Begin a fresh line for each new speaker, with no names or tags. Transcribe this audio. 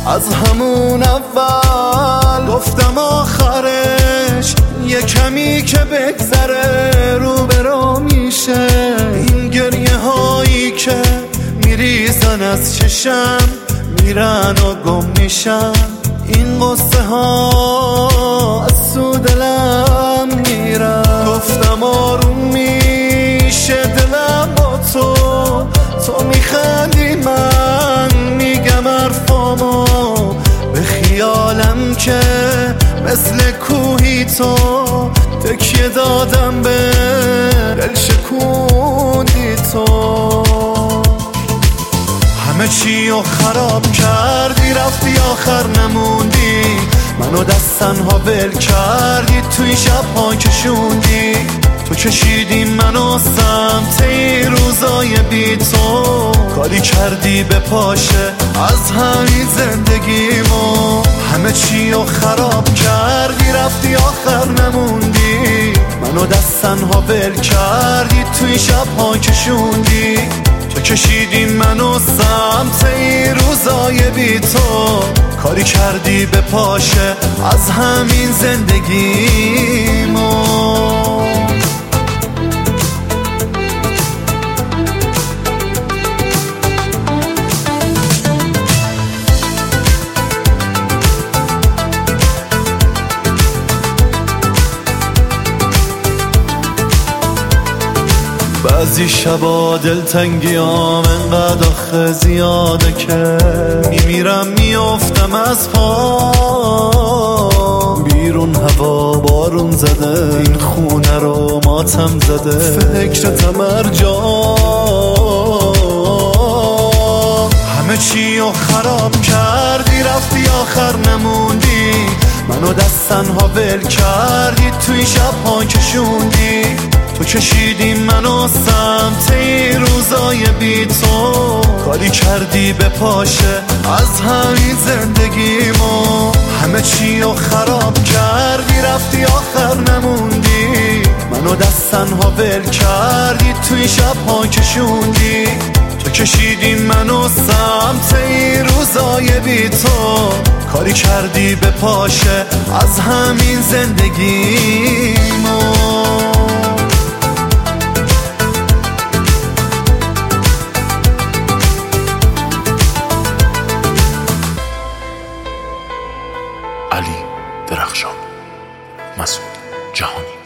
از همون اول گفتم آخرش یه کمی که بگذره رو برا میشه. این گریه هایی که میریزن از چشم میرن و گم میشن، این قصه ها از تو دلم میرن. گفتم آروم میشه دلم با تو، تو میخندی من میگم حرفامو، به خیالم که مثل کوهی تو تکیه دادم به دل شکوندی تو. همه چی رو خراب کردی رفتی آخر نموندی، منو دست تنها ول کردی توی شب‌ها کشوندی. تو کشیدی منو سمت این روزای بی تو، کاری کردی به پاشه از همین زندگیمو. همه چی رو خراب کردی رفتی آخر نموندی، منو دست تنها ول کردی توی شب‌ها کشوندی. تو کشیدی منو سمت این روزای بی تو، کاری کردی به پاشه از همین زندگیمو. بعضی شبا دلتنگیام انقدر آخه زیاده که میمیرم میافتم از پا. بیرون هوا بارون زده این خونه رو ماتم زده، فکرتم هر جا. همه چی رو خراب کردی رفتی آخر نموندی، منو دست تنها ول کردی توی شب‌ها کشوندی. تو کشیدی منو سمت این روزای بی تو، کاری کردی به پاشه از همین زندگیمو. همه چی رو خراب کردی رفتی آخر نموندی، منو دست تنها ول کردی توی شب‌ها کشوندی. تو کشیدی منو سمت این روزای بی تو، کاری کردی به پاشه از همین زندگیمو.
علی درخشان، مسعود جهانی.